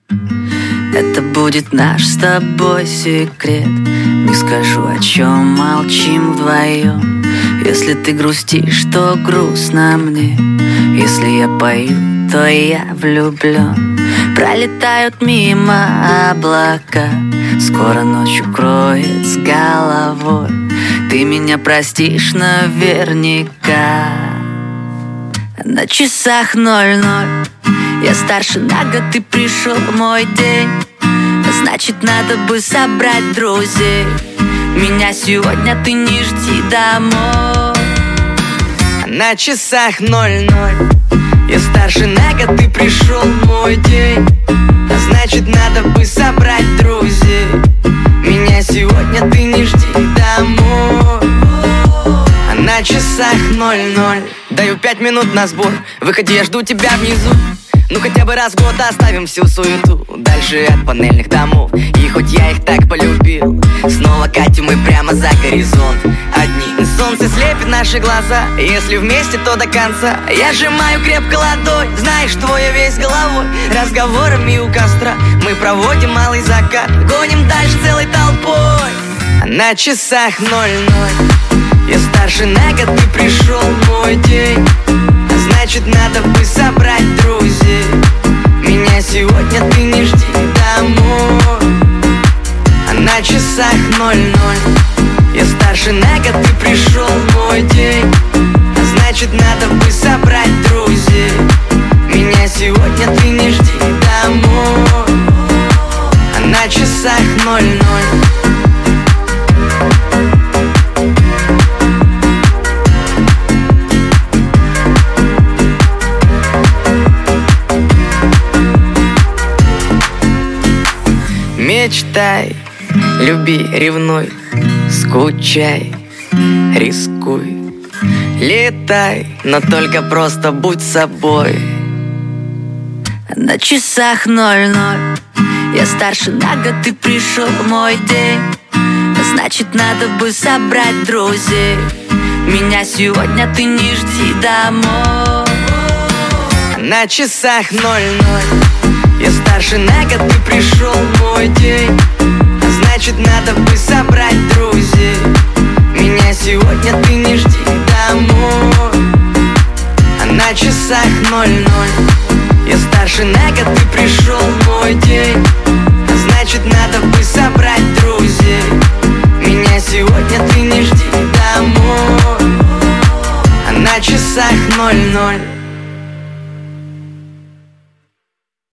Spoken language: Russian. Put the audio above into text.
Это будет наш с тобой секрет. Не скажу, о чем молчим вдвоем. Если ты грустишь, то грустно мне. Если я пою, то я влюблен. Пролетают мимо облака, скоро ночь укроет с головой. Ты меня простишь наверняка. На часах 00. Я старше на год, ты пришел в мой день. Значит, надо бы собрать друзей. Меня сегодня ты не жди домой. На часах 00. Я старше на год, ты пришел в мой день. Значит, надо бы собрать друзей. Меня сегодня ты не жди домой. На часах 00. Даю 5 минут на сбор. Выходи, я жду тебя внизу. Ну хотя бы раз в год оставим всю суету дальше от панельных домов. И хоть я их так полюбил, снова катим мы прямо за горизонт. Одни солнце слепит наши глаза. Если вместе, то до конца. Я сжимаю крепко ладонь, знаешь, что я весь головой. Разговорами у костра мы проводим малый закат. Гоним дальше целой толпой. На часах 00. Я старше на год, ты пришел в мой день. Значит, надо бы собрать друзей. Меня сегодня ты не жди домой. На часах 00. Я старше на год, ты пришел в мой день. Значит, надо бы собрать друзей. Меня сегодня ты не жди домой. На часах 00. Мечтай, люби, ревнуй, скучай, рискуй, летай, но только просто будь собой. На часах 00. Я старше на год, ты пришел в мой день. Значит, надо бы собрать друзей. Меня сегодня ты не жди домой. На часах 00. Я старше на год, ты пришел в мой день. Значит, надо бы собрать друзей. Меня сегодня ты не жди домой. На часах 00. Я старше на год, ты пришел в мой день. Значит, надо бы собрать друзей. Меня сегодня ты не жди домой. На часах 00.